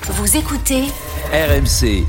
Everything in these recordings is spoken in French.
Vous écoutez RMC.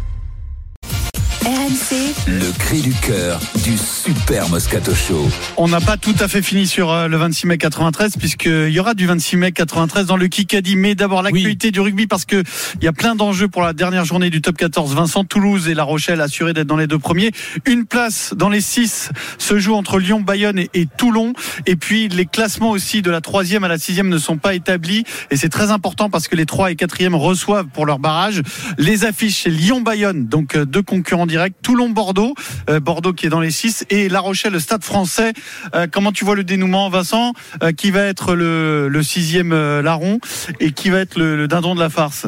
RMC, Le cri du cœur du Super Moscato Show. On n'a pas tout à fait fini sur le 26 mai 93 puisqu'il y aura du 26 mai 93 dans le Kikadi. Mais d'abord l'actualité du rugby parce qu'il y a plein d'enjeux pour la dernière journée du top 14. Vincent, Toulouse et La Rochelle assurés d'être dans les deux premiers. Une place dans les 6 se joue entre Lyon, Bayonne et Toulon. Et puis les classements aussi de la 3e à la 6e ne sont pas établis. Et c'est très important parce que les 3 et 4e reçoivent pour leur barrage. Les affiches, c'est Lyon-Bayonne, donc deux concurrents directs. Toulon-Bordeaux, Bordeaux qui est dans les 6 et La Rochelle, le Stade Français. Comment tu vois le dénouement, Vincent, qui va être le 6e larron et qui va être le dindon de la farce?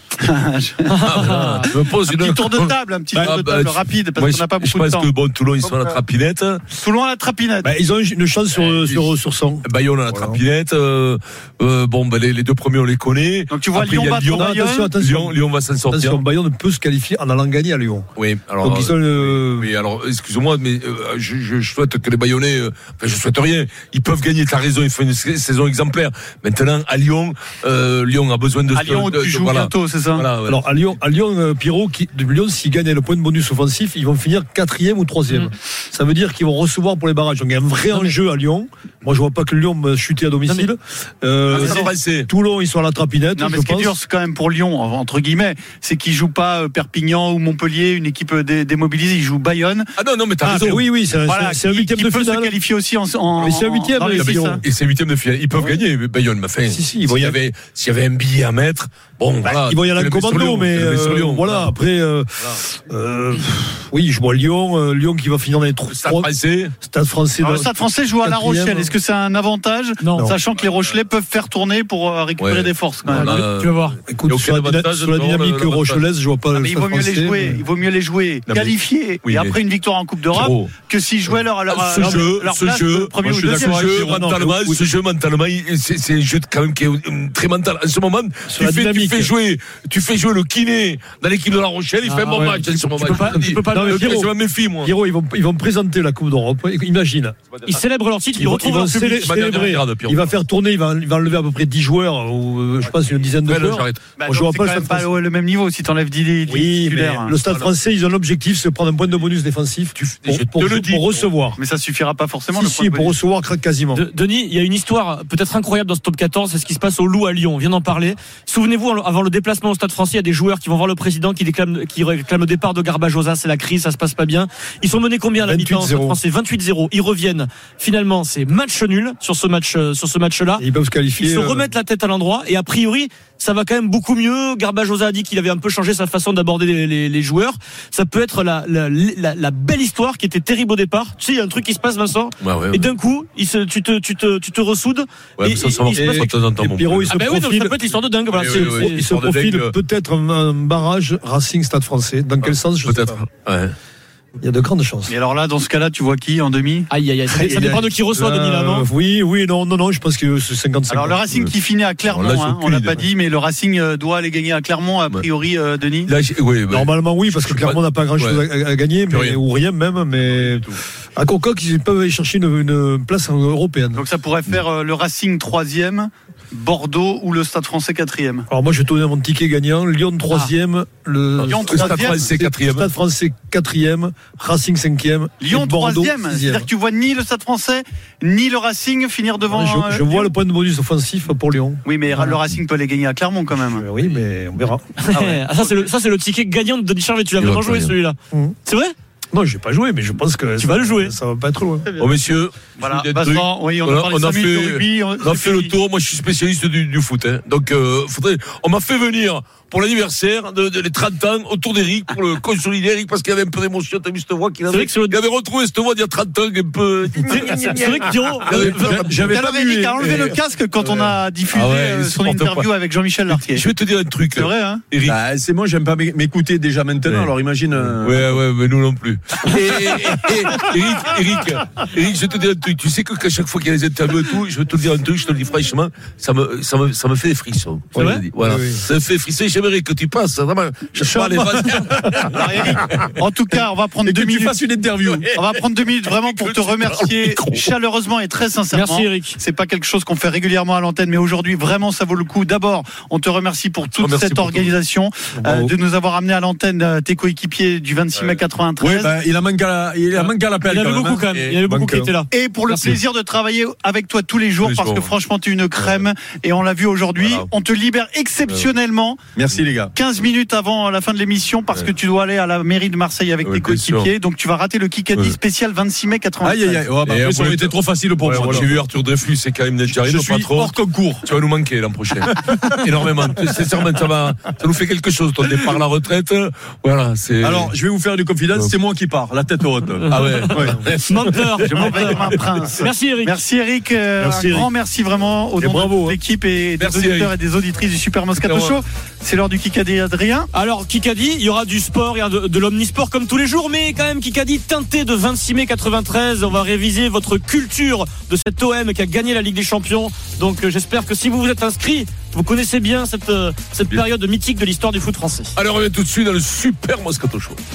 Je me pose un petit tour de table rapide parce qu'on n'a pas beaucoup de temps. Je pense que Toulon ils sont à la trapinette. Toulon à la trapinette. Ils ont une chance sur 100. Bayonne à la trapinette. Les deux premiers on les connaît. Donc tu vois après, Lyon battre Bayonne. Attention, Lyon va s'en sortir. Bayonne peut se qualifier en allant gagner à Lyon. Oui. Alors. Donc ils sont Oui, alors excuse-moi, mais je souhaite que les Bayonnais. Je souhaite rien. Ils peuvent gagner. T'as raison. Ils font une saison exemplaire. Maintenant à Lyon, Lyon a besoin de. À Lyon, tu joues bientôt, c'est ça. Voilà. Alors à Lyon, Pierrot, Lyon, s'ils gagnent le point de bonus offensif, ils vont finir 4e ou 3e. Ça veut dire qu'ils vont recevoir pour les barrages. Donc il y a un vrai enjeu à Lyon. Moi, je vois pas que Lyon me chuter à domicile. Toulon, ils sont à la trapinette. Non, mais ce qui est dur, c'est quand même pour Lyon, entre guillemets, c'est qu'ils jouent pas Perpignan ou Montpellier, une équipe démobilisée. Ils jouent Bayonne. Ah non, mais t'as raison. Oui, c'est un 8e de finale. Ils peuvent se qualifier aussi en mais c'est un 8e. Et c'est 8e de finale. Ils peuvent gagner, Bayonne. S'il y avait un billet à mettre, voilà. Ils vont y aller en commando, mais voilà. Après, je vois Lyon qui va finir dans les 3. Stade Français. Le Stade Français joue à La Rochelle. Est-ce que c'est un avantage, sachant que les Rochelais peuvent faire tourner pour récupérer des forces quand même. Tu vas voir. Écoute, sur la dynamique rochelaise, je vois pas le Stade Français. Il vaut mieux les jouer qualifiés et après une victoire en Coupe d'Europe que s'ils jouaient leur place premier ou deuxième. Ce jeu mentalement, c'est un jeu quand même qui est très mental. En ce moment, tu fais jouer le kiné dans l'équipe de La Rochelle, il fait un bon match. Tu peux pas je me méfie, moi. Pierrot, ils vont présenter la Coupe d'Europe. Imagine. Il va faire tourner, il va enlever à peu près 10 joueurs, ou je pense une dizaine de joueurs. Je vois pas le même niveau si tu enlèves 10 titulaires. Le Stade Français, ils ont l'objectif, c'est de prendre un point de bonus défensif pour recevoir. Mais ça suffira pas forcément. Si, pour recevoir quasiment. Denis, il y a une histoire peut-être incroyable dans ce top 14, c'est ce qui se passe au Loup à Lyon. On vient d'en parler. Souvenez-vous, avant le déplacement au Stade Français, il y a des joueurs qui vont voir le président qui réclament le départ de Garbajosa. C'est la crise, ça se passe pas bien. Ils sont menés combien à la mi-temps au Stade Français? 28-0. Ils reviennent. Finalement, c'est match nul sur ce match-là. Ils peuvent se qualifier. Ils se remettent la tête à l'endroit et a priori, ça va quand même beaucoup mieux. Garbajosa a dit qu'il avait un peu changé sa façon d'aborder les joueurs. Ça peut être la belle histoire qui était terrible au départ. Tu sais, il y a un truc qui se passe, Vincent. Et d'un coup, tu te ressoudes. Ouais, ça va de temps en temps. Pierrot, ça peut être l'histoire de dingue. Voilà, il se profile peut-être un barrage Racing Stade Français. Dans quel sens, je sais pas. Ouais. Il y a de grandes chances. Et alors là, dans ce cas-là, tu vois qui en demi? Aïe. Ça dépend de qui reçoit, Denis, là, non? Oui, non, je pense que c'est 50-50. Alors le Racing qui finit à Clermont, on l'a pas dit, mais le Racing doit aller gagner à Clermont, a priori, Denis. Normalement, oui, parce que Clermont n'a pas grand-chose à gagner, ou rien même, mais à Concoq, ils peuvent aller chercher une place européenne. Donc ça pourrait faire le Racing 3e, Bordeaux ou le Stade Français 4e. Alors moi je vais te donner mon ticket gagnant. Lyon 3e, le Stade Français 4e. Stade Français 4e, Racing 5e. Lyon 3e. C'est-à-dire que tu vois ni le Stade Français ni le Racing finir devant. Je vois le point de bonus offensif pour Lyon. Oui, mais le Racing peut les gagner à Clermont quand même. Oui, mais on verra. Ça c'est le ticket gagnant de Denis Charvet. Tu l'as vraiment joué celui-là. C'est vrai? Non, je n'ai pas joué, mais je pense que tu vas le jouer. Ça va pas être loin. Oh messieurs, voilà. Vincent, oui, on a fait le tour. Moi, je suis spécialiste du foot. Donc, on m'a fait venir pour l'anniversaire les 30 ans autour d'Eric pour le consolider Eric parce qu'il y avait un peu d'émotion. T'as vu cette voix qu'il avait? Il avait retrouvé cette voix d'il y a 30 ans un peu. C'est vrai que Pierrot, j'avais pas vu. Eric a enlevé le casque quand on a diffusé son interview avec Jean-Michel Lartier. Je vais te dire un truc. C'est vrai, hein? Eric. C'est moi, j'aime pas m'écouter déjà maintenant. Alors imagine. Ouais, mais nous non plus. Eric, je te dis un truc. Tu sais que chaque fois qu'il y a des interviews et tout, je vais te dire un truc, je te le dis franchement, ça me fait des frissons. C'est vrai? Voilà. Ça me fait frisser. j'aimerais que tu passes. Vraiment, je sais pas les vannes. Alors, Eric, en tout cas, on va prendre 2 minutes. Tu fasses une interview. On va prendre 2 minutes vraiment pour te remercier chaleureusement et très sincèrement. Merci Eric. C'est pas quelque chose qu'on fait régulièrement à l'antenne, mais aujourd'hui vraiment ça vaut le coup. D'abord, on te remercie pour toute cette organisation, de nous avoir amené à l'antenne tes coéquipiers du 26 mai 93. Oui, il a manqué à l'appel. Il y avait beaucoup quand même. Il y avait beaucoup qui étaient là. Et pour le plaisir de travailler avec toi tous les jours, parce que franchement tu es une crème et on l'a vu aujourd'hui. Voilà. On te libère exceptionnellement. Merci les gars. 15 minutes avant la fin de l'émission parce que tu dois aller à la mairie de Marseille avec tes coéquipiers. Donc tu vas rater le Kikadi spécial 26 mai 93. Aïe. Ça aurait été trop facile pour moi. J'ai vu Arthur Dreyfus et Karim Nedjari, le patron. Hors concours. Tu vas nous manquer l'an prochain. Énormément. Sincèrement, ça nous fait quelque chose. Ton départ à la retraite. Voilà, c'est. Alors, je vais vous faire du confidence. C'est moi qui pars, la tête haute. Ah ouais. Menteur. Je m'en vais comme un prince. Merci Eric. Merci Eric. Un grand merci vraiment au nom de l'équipe et des auditeurs et des auditrices du Super Moscato Show. C'est l'heure du Kikadi, Adrien. Alors Kikadi, il y aura du sport, il y a de l'omnisport comme tous les jours, mais quand même Kikadi teinté de 26 mai 93. On va réviser votre culture de cet OM qui a gagné la Ligue des Champions. Donc j'espère que si vous vous êtes inscrit, vous connaissez bien cette période mythique de l'histoire du foot français. Alors on revient tout de suite dans le Super Moscato Show.